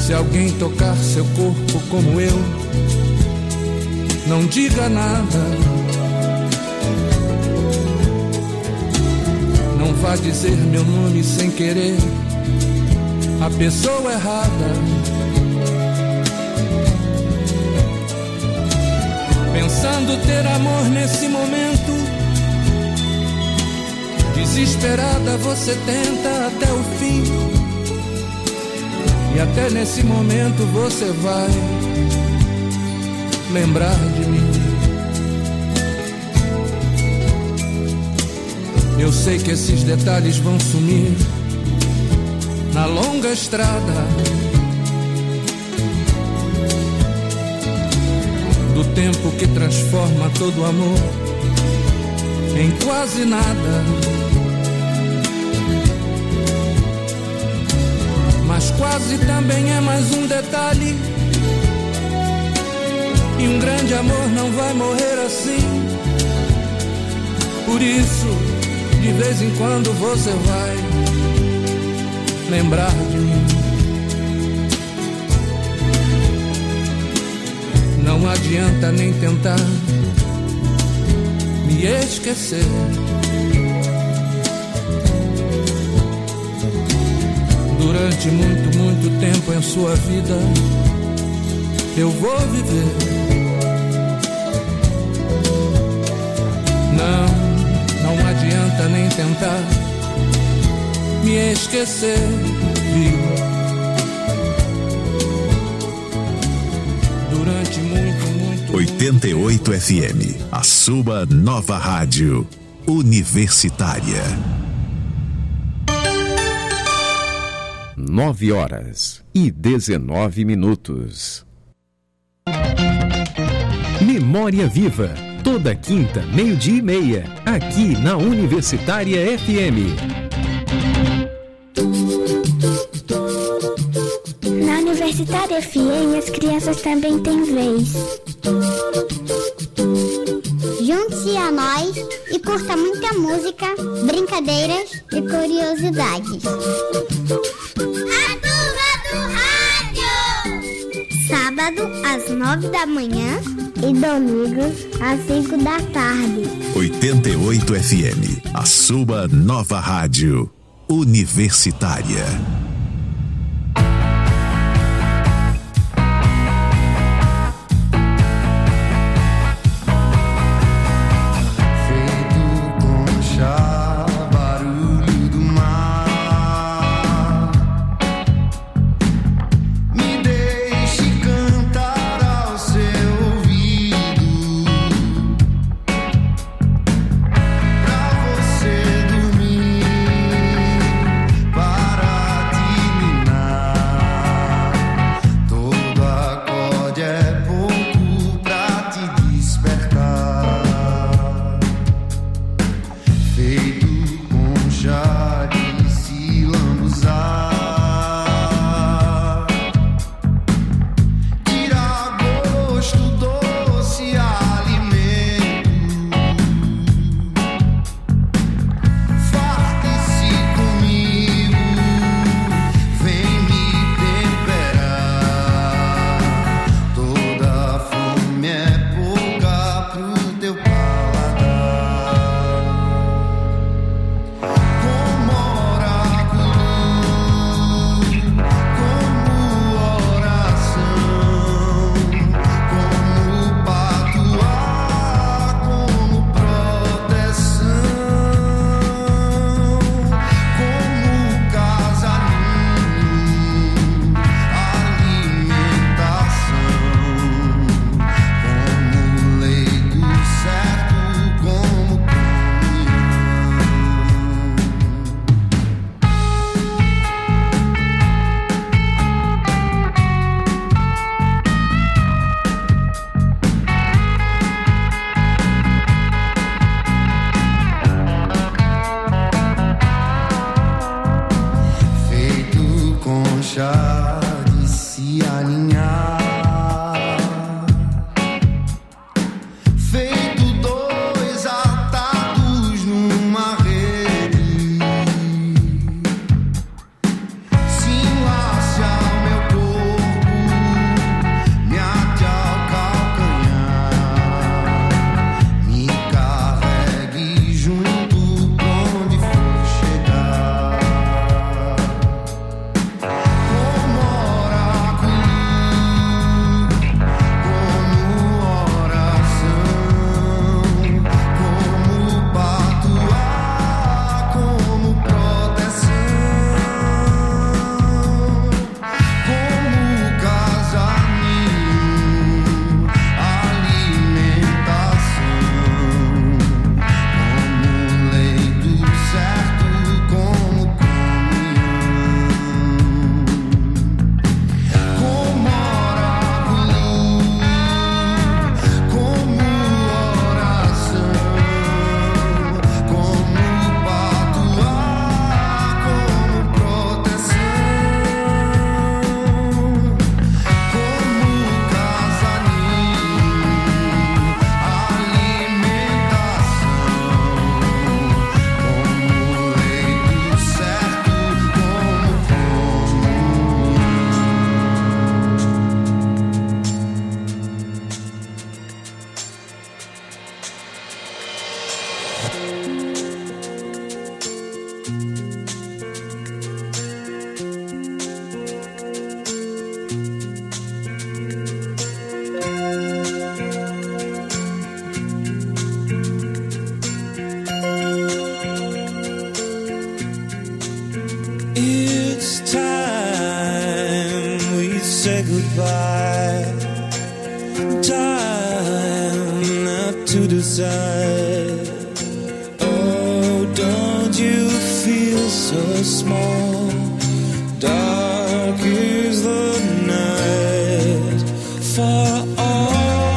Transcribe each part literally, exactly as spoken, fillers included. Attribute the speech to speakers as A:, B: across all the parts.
A: Se alguém tocar seu corpo como eu, não diga nada. Não vá dizer meu nome sem querer a pessoa errada. Pensando ter amor nesse momento, desesperada você tenta até o fim. E até nesse momento você vai lembrar de mim. Eu sei que esses detalhes vão sumir na longa estrada do tempo que transforma todo amor em quase nada. Mas quase também é mais um detalhe, e um grande amor não vai morrer assim. Por isso, de vez em quando você vai lembrar de mim. Não adianta nem tentar me esquecer. Durante muito, muito tempo em sua vida eu vou viver. Não, não adianta nem tentar me esquecer, viu? Durante muito, muito...
B: oitenta e oito F M, a sua nova rádio universitária.
C: Nove horas e dezenove minutos. Memória Viva, toda quinta, meio-dia e meia, aqui na Universitária F M.
D: Na Universitária F M, as crianças também têm vez. Junte-se a nós e curta muita música, brincadeiras e curiosidades. A turma do rádio! Sábado às nove da manhã e domingo às cinco da tarde.
B: oitenta e oito F M, a sua nova rádio universitária.
E: Hey goodbye. Time not to decide. Oh, don't you feel so small? Dark is the night for all.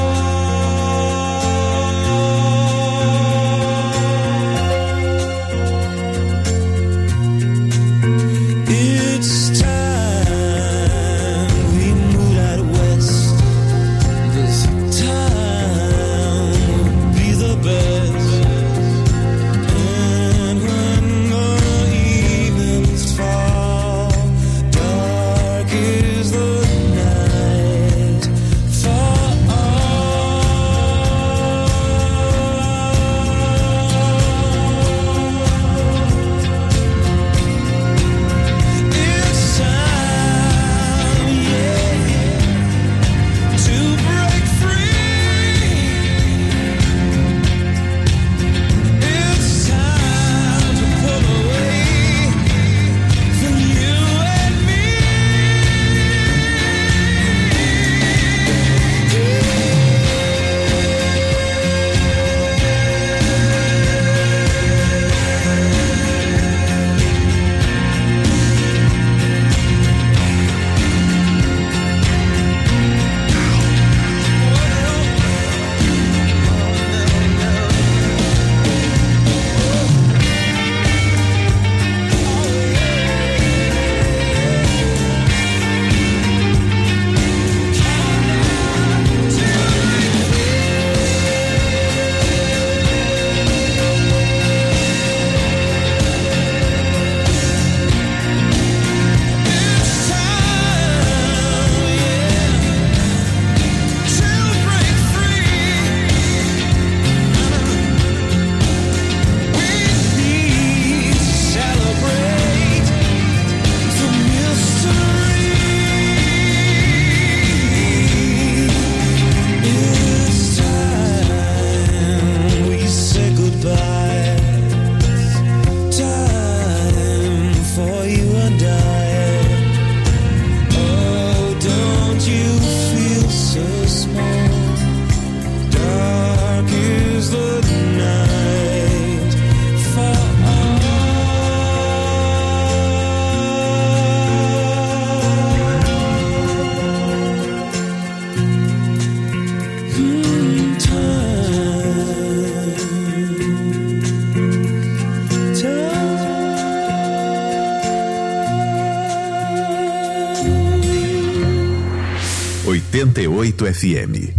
B: oitenta e oito F M.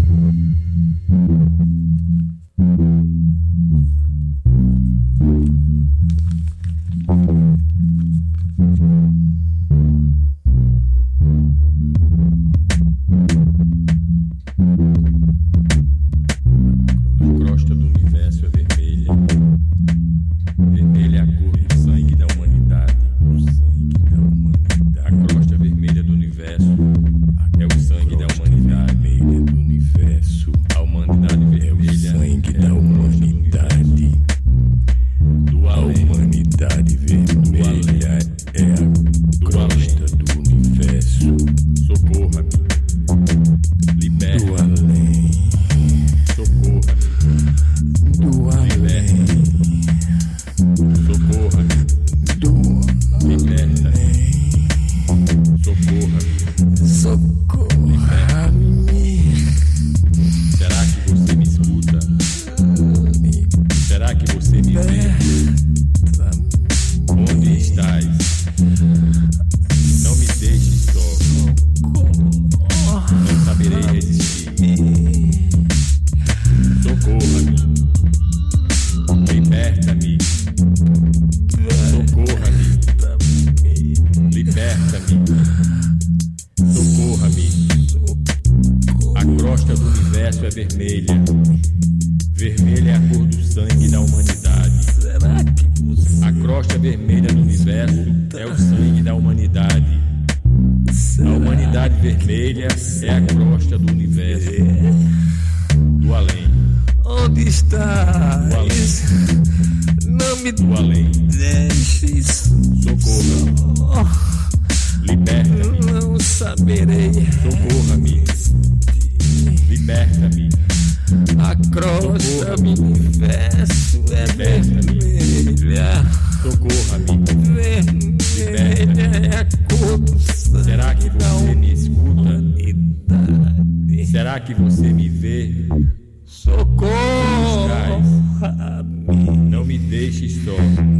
A: saberei.
F: Socorra-me. Liberta-me.
A: A crosta do universo é vermelha.
F: Socorra-me.
A: Vermelha é a cor do sangue.
F: Será que você me escuta?
A: Humanidade.
F: Será que você me vê?
A: Socorro!
F: Não me deixe só.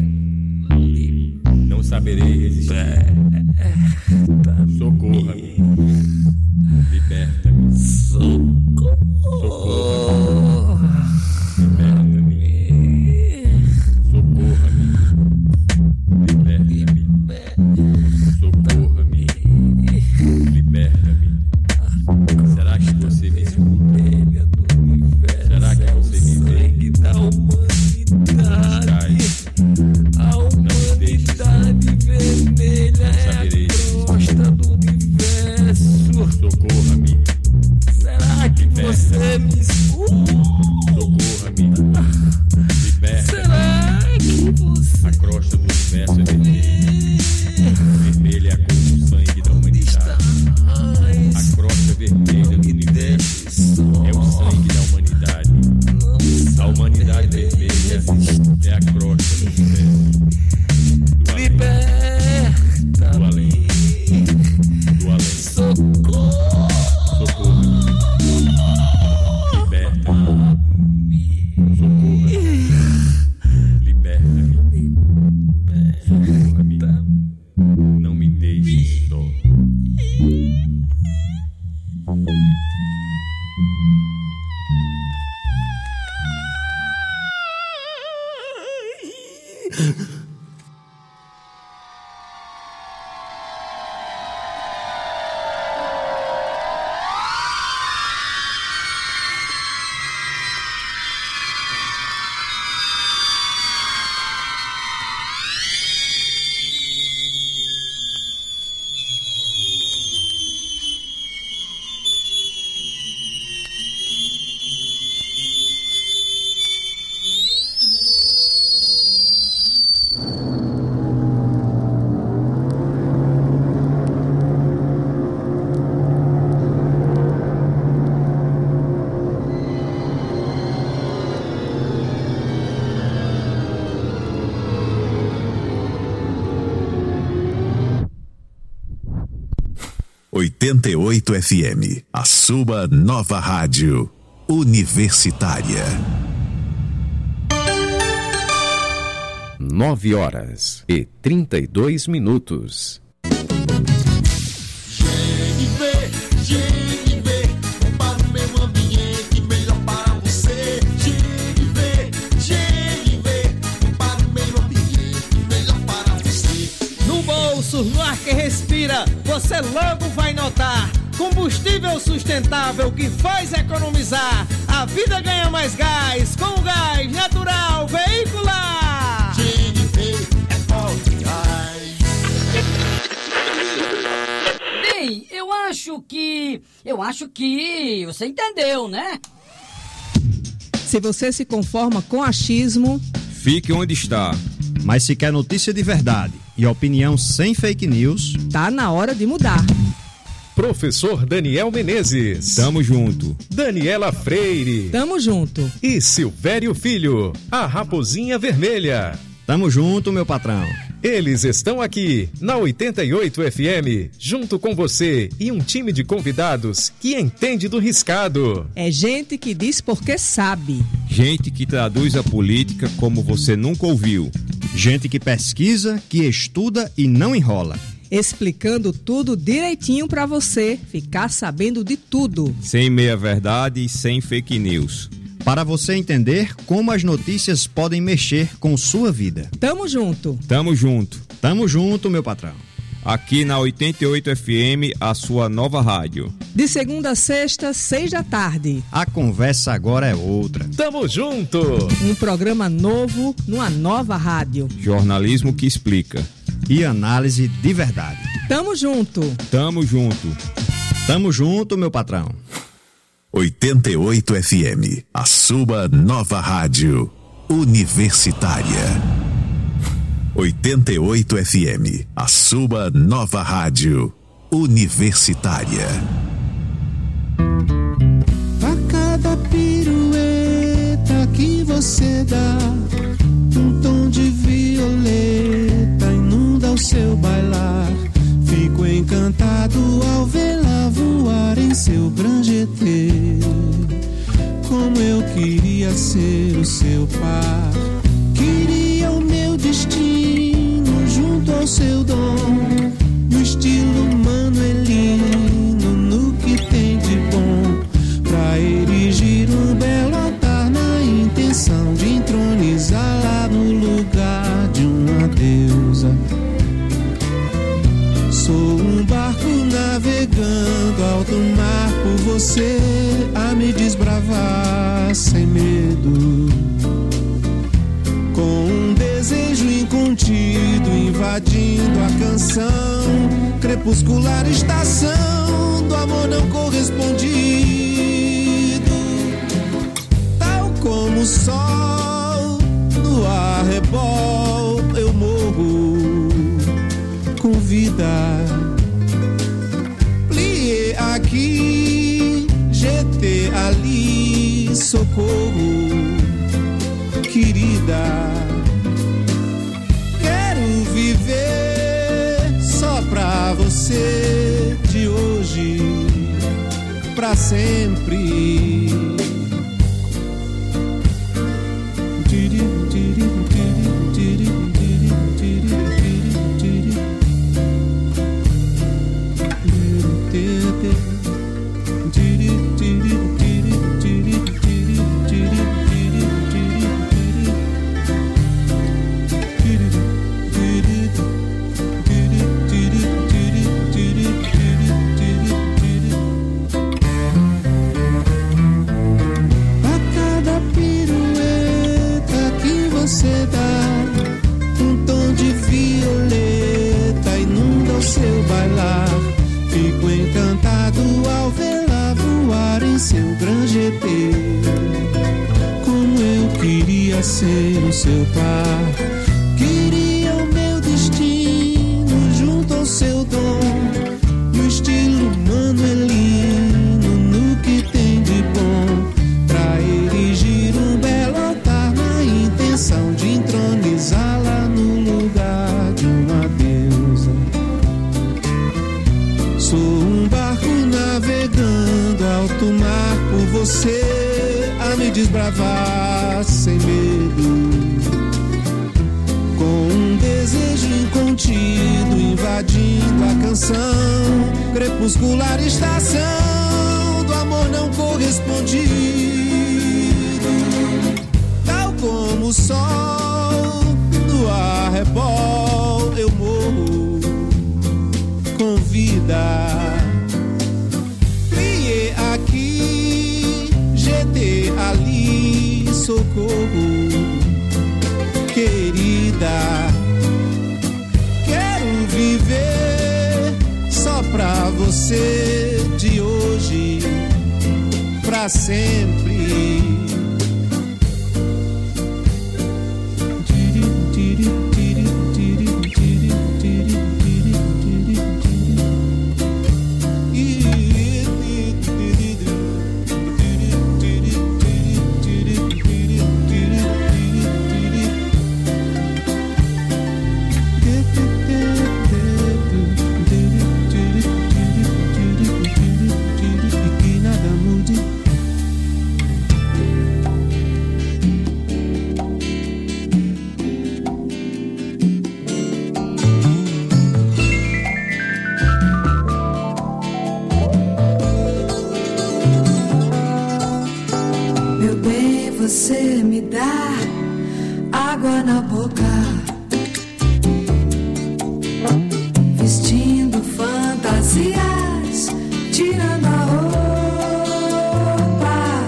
F: Não saberei resistir. Socorra-me. Liberta-me.
A: Socorro!
F: Liberta-me. Socorra-me. Liberta-me. Socorra-me. Liberta-me. Será que você me escuta? Será que você me vê?
A: Da humanidade. A humanidade vermelha é a crosta do universo.
F: Socorra-me.
A: Será que você me escuta?
F: Socorra-me. Liberta-me.
A: Será que você
F: A crosta do universo é vermelha. Vermelha é a cor do sangue da humanidade. A crosta vermelha do universo é o sangue da humanidade. A humanidade vermelha é a crosta do universo. Do além.
A: liberta
F: Do além. Do além.
A: socorro?
F: Socorra-me. Liberta-me. Socorra-me. Liberta-me. Socorra-me. Não me deixe só.
B: oitenta e oito F M, a sua nova rádio universitária.
C: Nove horas e trinta e dois minutos.
G: G N V, G N V, para o meio ambiente, melhor para você. G N V, G N V, para o meio ambiente, melhor para você.
H: No bolso, no ar que respira, você logo vai notar. Combustível sustentável que faz economizar. A vida ganha mais gás com gás natural veicular.
G: G N V é forte gás.
I: Bem, eu acho que... Eu acho que... Você entendeu, né?
J: Se você se conforma com achismo,
K: fique onde está. Mas se quer notícia de verdade e opinião sem fake news,
J: tá na hora de mudar.
C: Professor Daniel Menezes.
K: Tamo junto.
C: Daniela Freire.
J: Tamo junto.
C: E Silvério Filho, a Raposinha Vermelha.
K: Tamo junto, meu patrão.
C: Eles estão aqui na oitenta e oito F M, junto com você e um time de convidados que entende do riscado.
J: É gente que diz porque sabe.
K: Gente que traduz a política como você nunca ouviu. Gente que pesquisa, que estuda e não enrola.
J: Explicando tudo direitinho pra você ficar sabendo de tudo.
K: Sem meia-verdade e sem fake news. Para você entender como as notícias podem mexer com sua vida.
J: Tamo junto.
K: Tamo junto. Tamo junto, meu patrão. Aqui na oitenta e oito F M, a sua nova rádio.
J: De segunda a sexta, seis da tarde.
K: A conversa agora é outra.
C: Tamo junto.
J: Um programa novo, numa nova rádio.
K: Jornalismo que explica. E análise de verdade.
J: Tamo junto.
K: Tamo junto. Tamo junto, meu patrão.
B: oitenta e oito F M, a sua nova rádio universitária. oitenta e oito F M, a sua nova rádio Universitária.
E: A cada pirueta que você dá, um tom de violeta inunda o seu bailar. Fico encantado ao vê-la voar em seu branjetê. Como eu queria ser o seu par, queria o meu destino junto ao seu dom. No estilo manuelino, no que tem de bom, pra erigir um belo altar na intenção de entronizá-la no lugar de uma deusa. Sou um barco navegando alto mar por você, a me desbravar sem medo, com um desejo incontido invadindo a canção, crepuscular estação do amor não correspondido. Tal como o sol no arrebol, eu morro com vida. Plié aqui, G T ali, socorro, querida. Quero viver só pra você, de hoje pra sempre. Ser o seu par, queria o meu destino junto ao seu dom, no estilo manuelino, no que tem de bom, pra erigir um belo altar na intenção de entronizá-la no lugar de uma deusa. Sou um barco navegando alto mar por você, a me desbravar sem medo, com um desejo incontido invadindo a canção, crepuscular estação do amor não correspondido. Tal como o sol no arrebol, eu morro com vida. Plié aqui, G T ali, socorro, querida. Quero viver só pra você, de hoje pra sempre.
L: Você me dá água na boca, vestindo fantasias, tirando a roupa,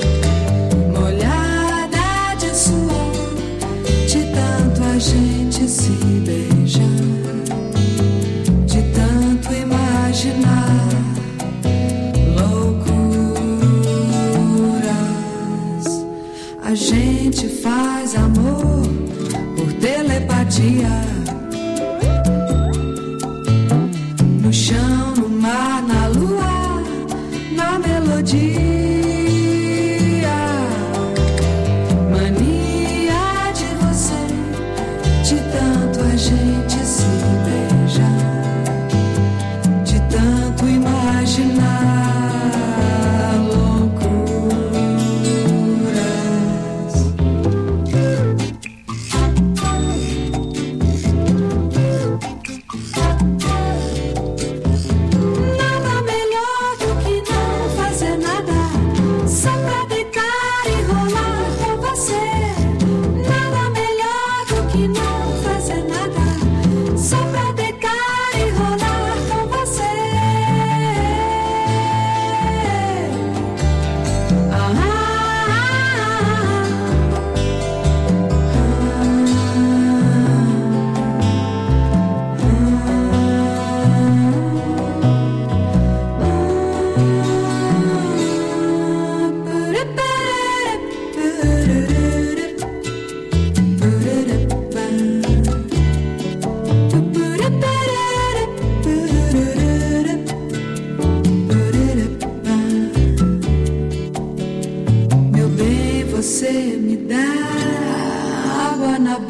L: molhada de suor, de tanto a gente se beijar, de tanto imaginar. A gente faz amor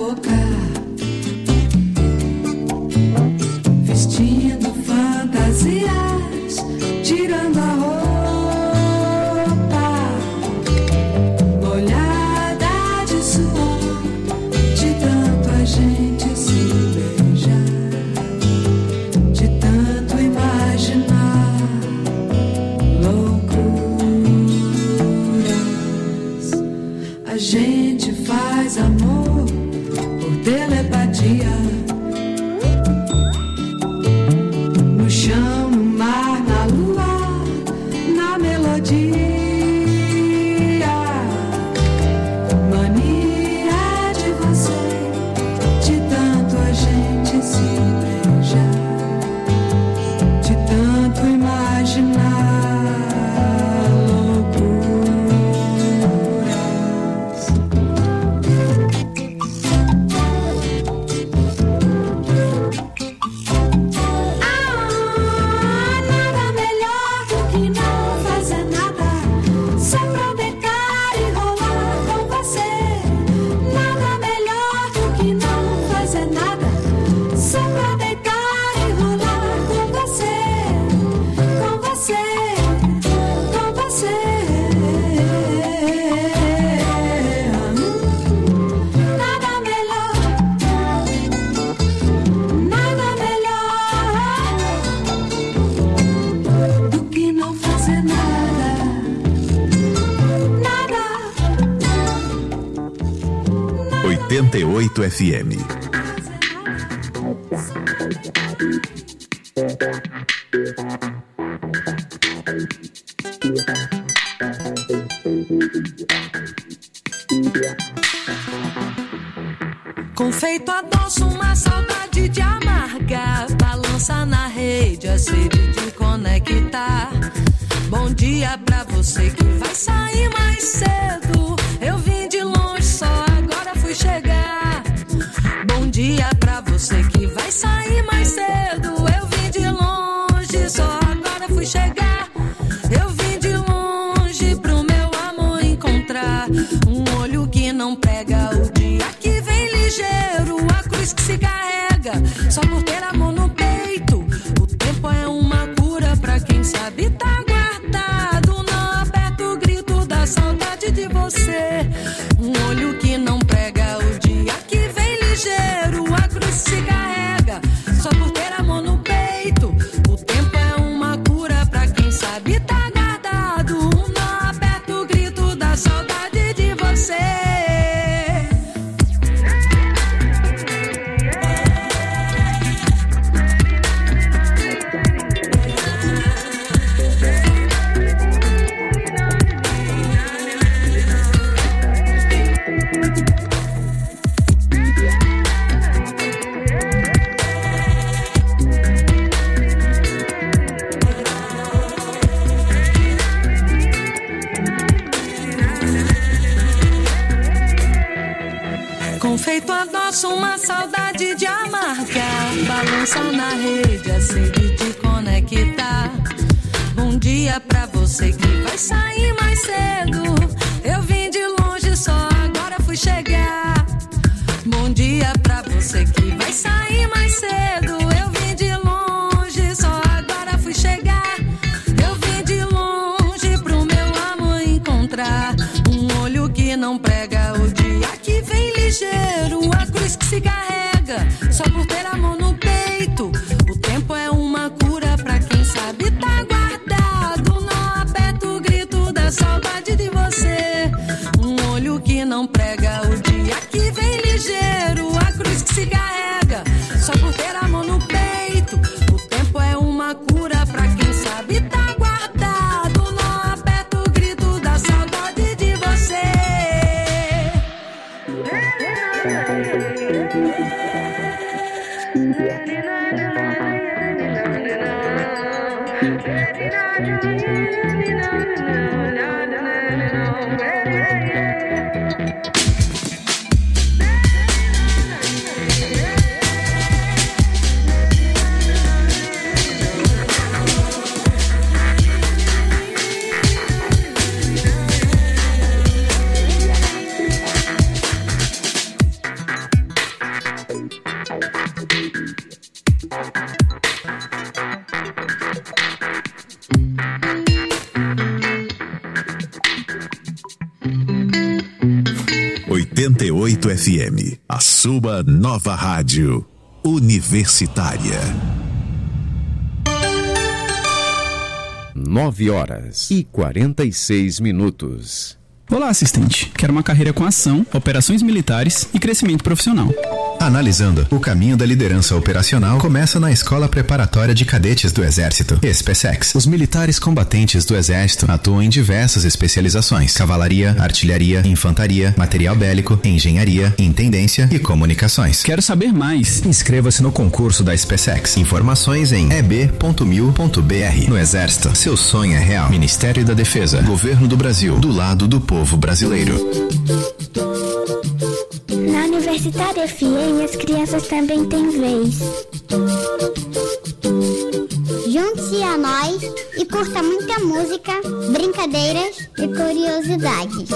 L: boca, vestindo fantasias, tirando a roupa, molhada de suor, de tanto a gente se beijar, de tanto imaginar loucuras. A gente faz amor por telepatia, no chão, no mar, na lua, na melodia. Mania de você, de tanto a gente se beijar, de tanto imaginar loucuras. Ah, nada melhor do que não fazer nada, só pra deitar e rolar com você. Nada melhor do que não fazer nada, só pra deitar e rolar com você, com você, com você. Nada melhor, nada melhor do que não fazer nada, nada.
B: oitenta e oito F M.
L: Confeito adoço, uma saudade de amargar, balança na rede, a sede de conectar. Bom dia pra você que vai sair mais cedo. Eu vim de longe, só agora fui chegar. Bom dia pra você que vai sair mais cedo. Eu vim de longe, só agora fui chegar. Eu vim de longe pro meu amor encontrar um olho que não pega, o dia que vem ligeiro, a cruz que se carrega só por ter amor no peito. O tempo é uma cura pra quem sabe tá guardado. Não aperta o grito da saudade de você. Um olho que não prega, o dia que vem ligeiro, a cruz se carrega só por ter amor no peito. O tempo é uma cura pra quem sabe tá guardado. Não aperta o grito da saudade de você. Confeito adoço, uma saudade de amargar, balança na rede, a sede de conectar. Bom dia pra você que vai sair mais cedo. Eu vim de longe, só agora fui chegar. Bom dia pra você que vai sair mais cedo. Eu vim de longe, só agora fui chegar. Eu vim de longe pro meu amor encontrar um olho que não prega, o dia que vem ligeiro, a cruz que se carrega só por ter amor no peito. O tempo é uma cura pra quem sabe tá guardado. Não aperta o grito da saudade de você. Um olho que não prega, o dia que vem ligeiro, a cruz que se carrega só por ter amor no peito. O tempo é uma cura pra quem sabe tá guardado. Não aperta o grito da saudade de você.
B: F M, a sua nova rádio universitária.
C: Nove horas e quarenta e seis minutos.
M: Olá, assistente. Quero uma carreira com ação, operações militares e crescimento profissional.
N: Analisando, o caminho da liderança operacional começa na Escola Preparatória de Cadetes do Exército, ESPESEX. Os militares combatentes do Exército atuam em diversas especializações: cavalaria, artilharia, infantaria, material bélico, engenharia, intendência e comunicações.
M: Quero saber mais.
N: Inscreva-se no concurso da ESPESEX. Informações em e b ponto mil ponto b r. No Exército, seu sonho é real. Ministério da Defesa, Governo do Brasil, do lado do povo brasileiro.
D: Na Universitária F M, as crianças também têm vez. Junte-se a nós e curta muita música, brincadeiras e curiosidades.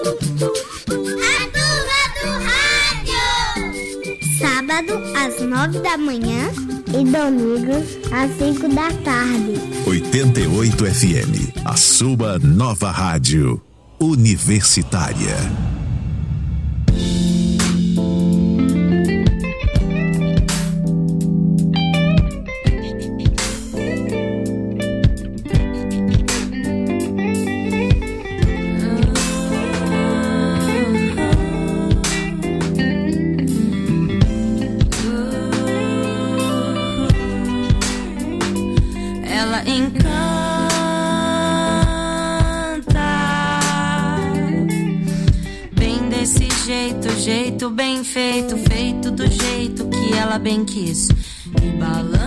D: A Turma do Rádio! Sábado, às nove da manhã e domingo, às cinco da tarde.
B: oitenta e oito F M, a sua nova rádio universitária.
L: Ela encanta, bem desse jeito, jeito bem feito, feito do jeito que ela bem quis. E balança,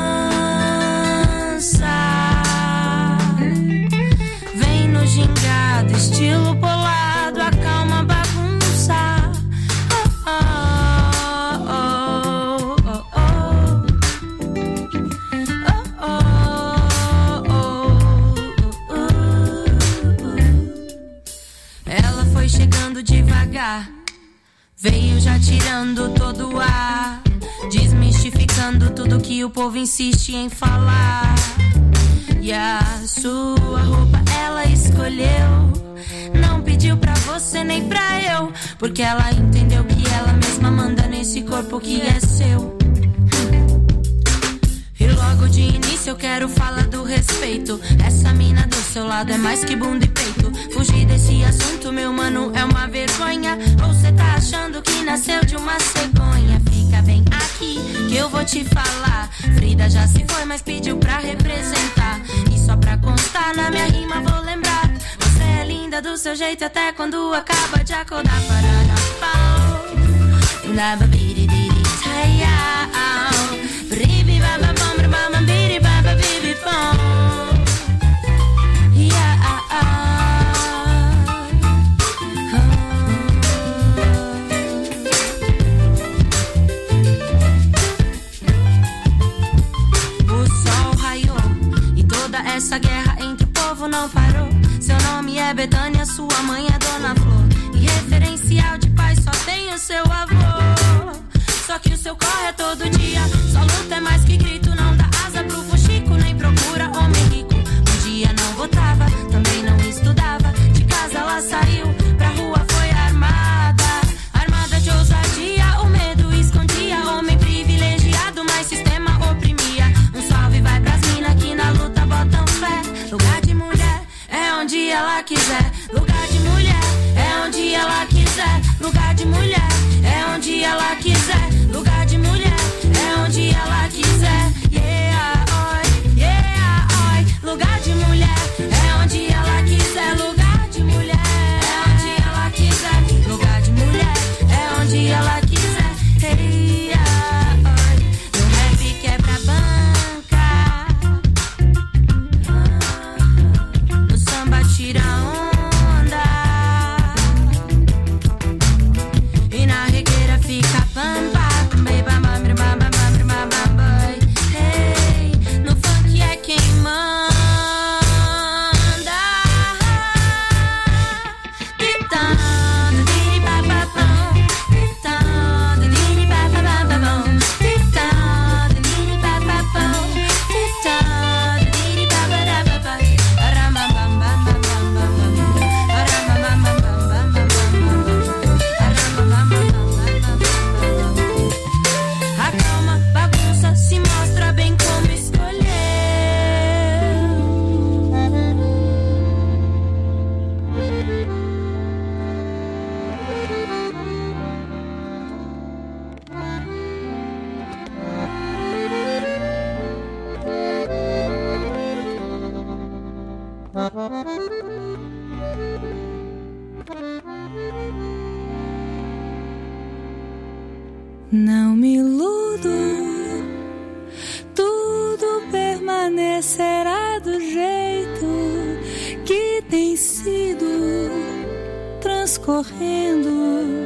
L: vem no gingado, estilo polado, acalma a bagunça. Oh, oh, oh, oh, oh. Ela foi chegando devagar, veio já tirando todo o ar, desmistificando tudo que o povo insiste em falar. E a sua roupa ela escolheu, não pediu pra você nem pra eu, porque ela entendeu que ela mesma manda nesse corpo que é seu. E logo de início eu quero falar do respeito. Essa mina do seu lado é mais que bunda e peito. Fugir desse assunto, meu mano, é uma vergonha. Ou cê tá achando que nasceu de uma cegonha? Fica bem aqui que eu vou te falar. Frida já se foi, mas pediu pra representar. E só pra constar, na minha rima vou lembrar. Você é linda do seu jeito até quando acaba de acordar. Parará, pau. Naba, biririri, taiau. Bribi, baba, bom, brabama, biri, baba, bibi, bom. Yeah, ah, oh. O sol raiou e toda essa guerra entre o povo não parou. Seu nome é Betânia, sua mãe é Dona Flor. E referencial de pai só tem o seu avô. Só que o seu corre é todo dia, só luta é mais que grito. Não dá asa pro fuxico, nem procura homem rico. Um dia não votava, também não estudava. De casa ela saiu, pra rua foi armada. Armada de ousadia, o medo escondia. Homem privilegiado, mas sistema oprimia. Um salve vai pras minas que na luta botam fé. Lugar de mulher é onde ela quiser. Lugar de mulher é onde ela quiser. Lugar de mulher é onde ela quiser. Lugar de mulher é onde ela quiser. Yeah, oi, yeah, oi. Lugar de mulher é onde ela quiser. Lugar de mulher é onde ela quiser. Lugar de mulher é onde ela quiser. Hey, yeah, oi. No rap quebra banca, no samba tira onda, e na regueira fica pampa. que será do jeito que tem sido, transcorrendo,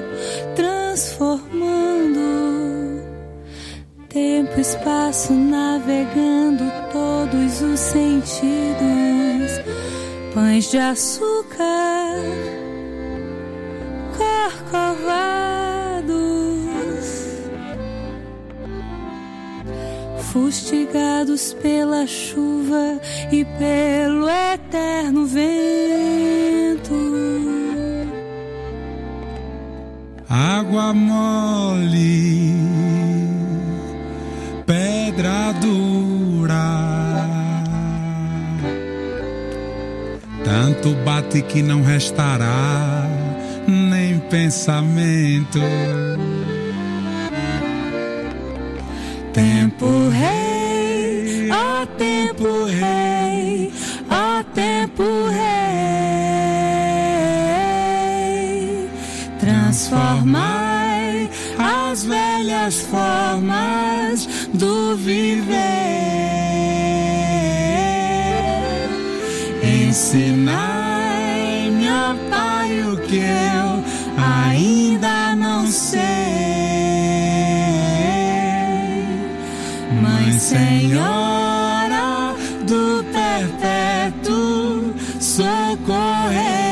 L: transformando, tempo, espaço, navegando todos os sentidos, pães de açúcar, corcovados, fustigados pela chuva e pelo eterno vento.
E: Água mole, pedra dura, tanto bate que não restará nem pensamento.
L: Tempo rei, ó tempo rei, ó tempo rei, transformai as velhas formas do viver, ensinai-me, ó Pai, o que eu ainda não sei. Mãe Senhora do perpétuo socorrer.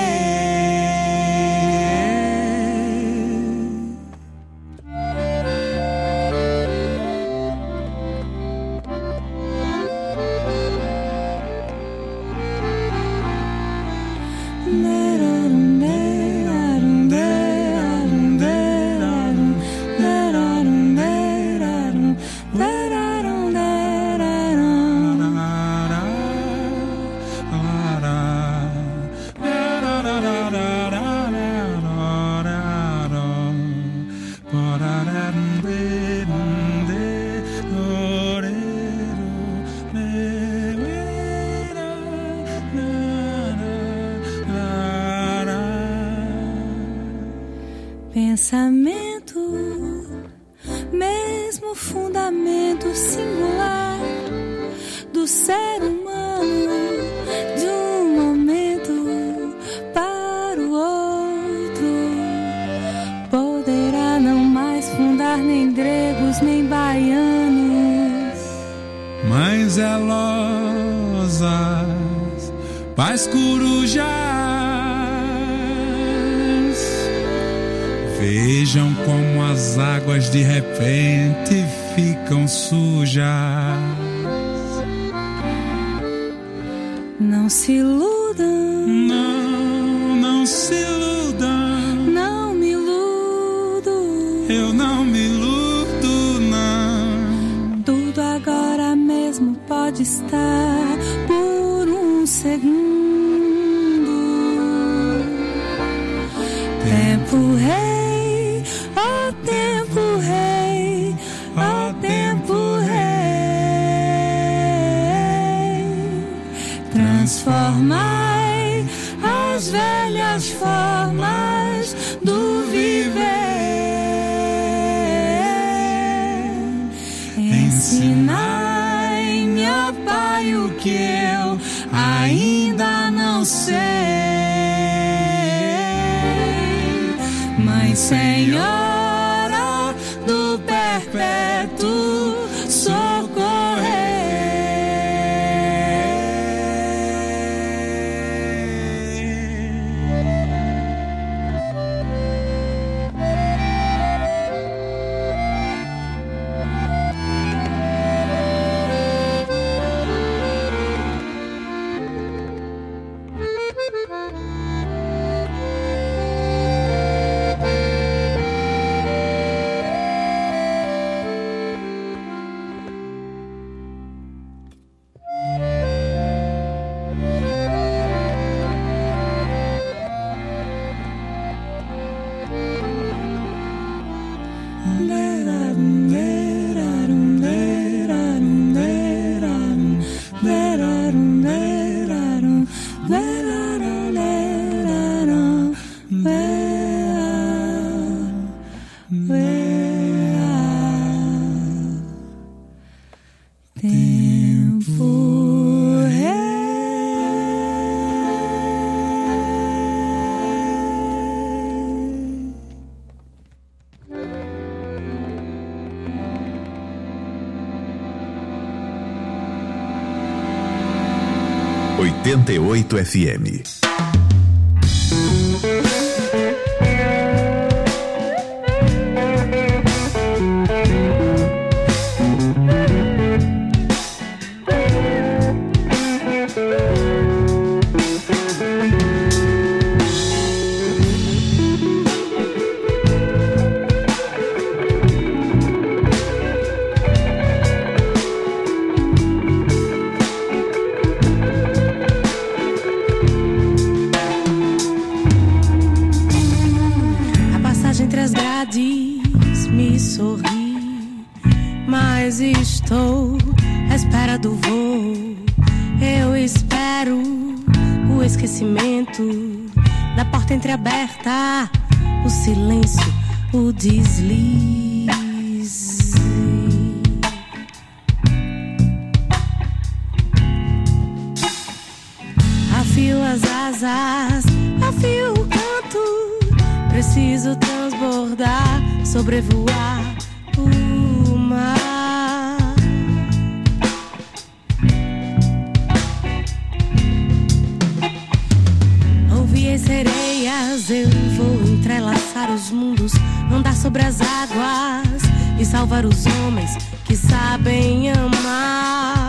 L: Pensamento, mesmo fundamento singular do ser humano, de um momento para o outro, poderá não mais fundar nem gregos nem baianos,
E: Mães zelosas, pais corujas, vejam como as águas de repente ficam sujas.
L: Não se iludam,
E: não, não se iludam,
L: não me iludo,
E: eu não me iludo, não.
L: Tudo agora mesmo pode estar por um segundo. Tempo rei, ó tempo rei, ó tempo rei, transformai as velhas formas do viver, ensinai-me, ó Pai, o que eu ainda não sei. Mãe Senhora do perpétuo socorrer. Tempo
B: oitenta e oito F M.
L: Me sorri, mas estou à espera do voo. Eu espero o esquecimento da porta entreaberta, o silêncio, o deslize. Afio as asas, afio o canto, preciso transbordar, sobrevoar o mar. Ouvi as sereias, eu vou entrelaçar os mundos, andar sobre as águas e salvar os homens que sabem amar.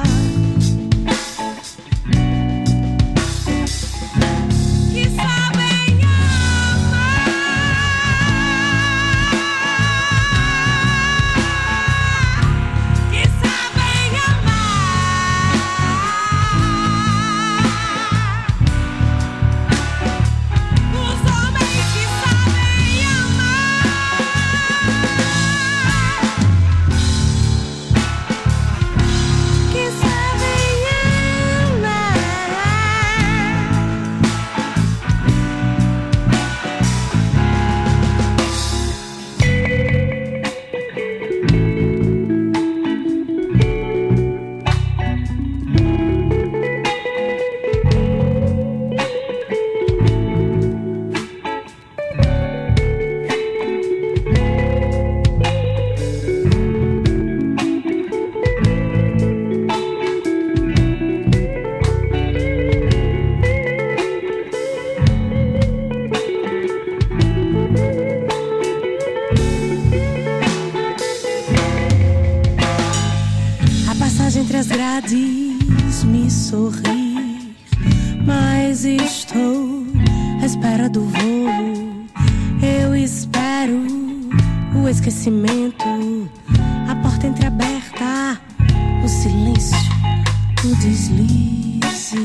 L: Me sorrir, mas estou à espera do voo. Eu espero o esquecimento, a porta entreaberta, o silêncio, o deslize.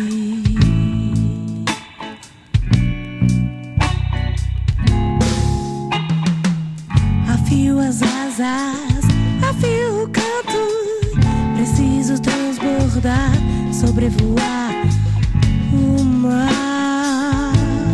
L: Afio as asas, afio o canto, preciso transbordar, sobrevoar o mar.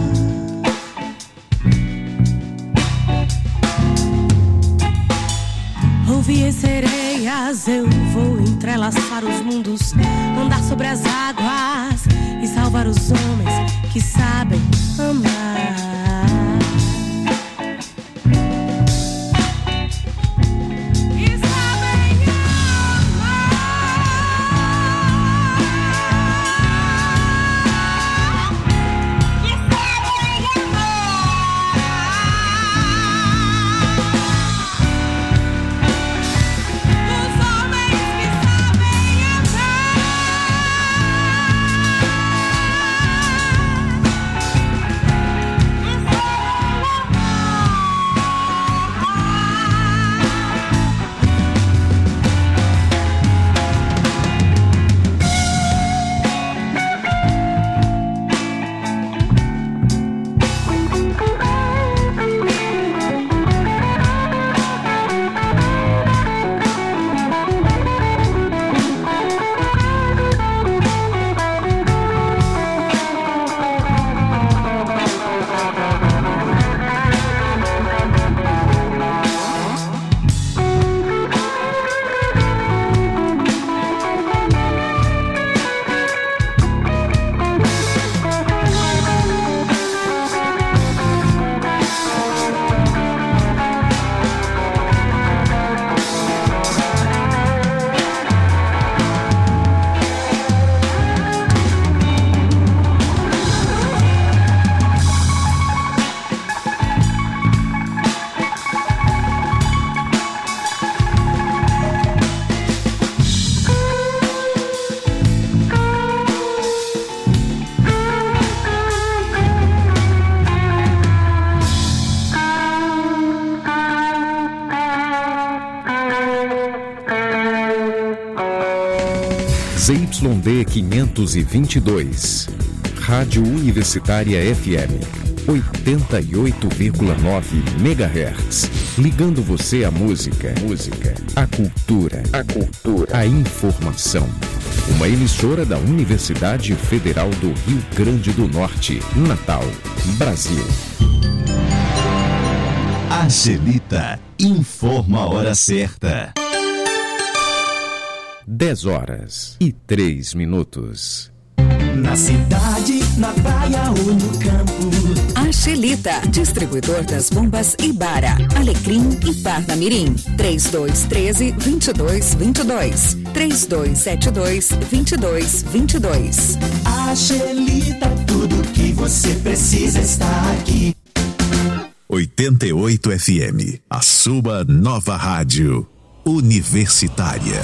L: Ouvi as sereias, eu vou entrelaçar os mundos, andar sobre as águas e salvar os homens que sabem amar.
C: Z Y D quinhentos e vinte e dois. Rádio Universitária F M. oitenta e oito vírgula nove megahertz. Ligando você à música, música, à cultura, a cultura, a informação. Uma emissora da Universidade Federal do Rio Grande do Norte, Natal, Brasil.
B: Angelita informa a hora certa.
C: dez horas e três minutos.
O: Na cidade, na praia ou no campo.
P: Angelita, distribuidor das bombas Ibara, Alecrim e Parnamirim. trinta e dois, treze, vinte e dois, vinte e dois. trinta e dois, setenta e dois, vinte e dois, vinte e dois.
O: Angelita, tudo que você precisa está aqui.
B: oitenta e oito F M, a sua nova rádio universitária.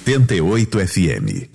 B: oitenta e oito F M.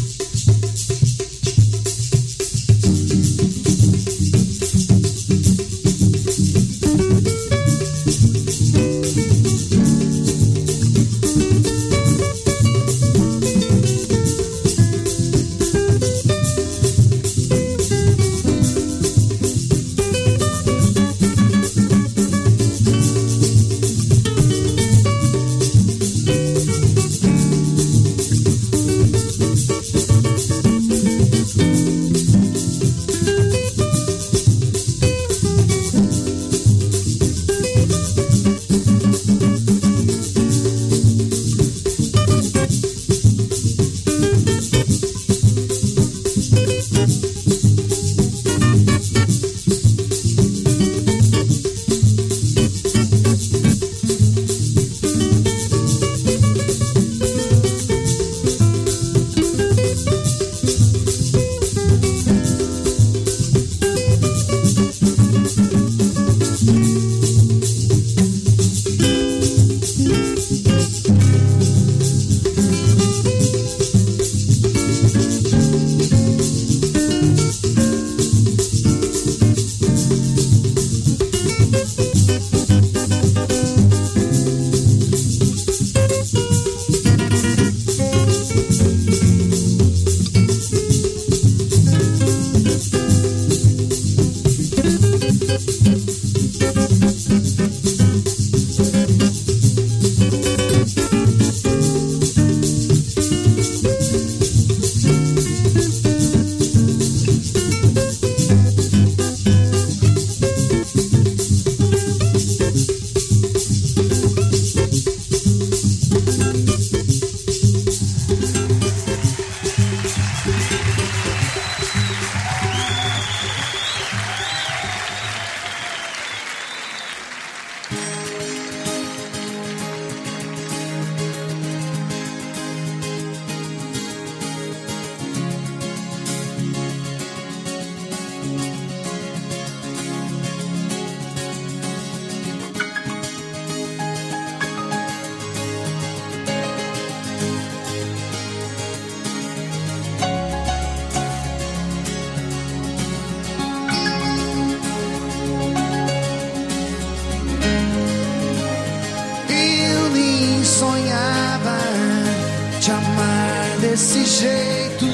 E: desse jeito.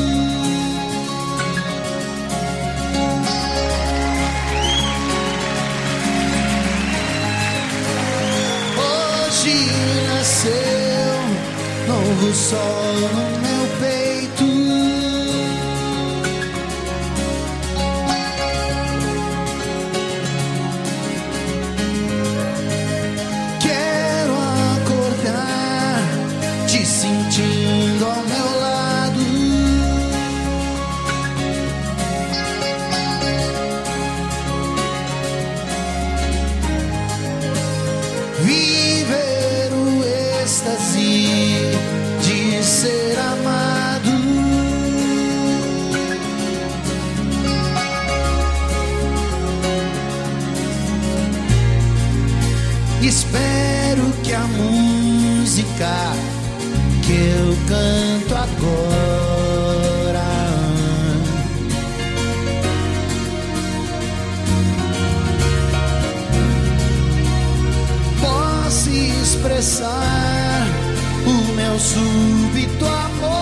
E: Hoje nasceu novo sol no meu peito. Quero acordar te sentindo ao meu lado. Viver o êxtase de ser amado. Espero que a música que eu canto agora possa expressar o meu súbito amor.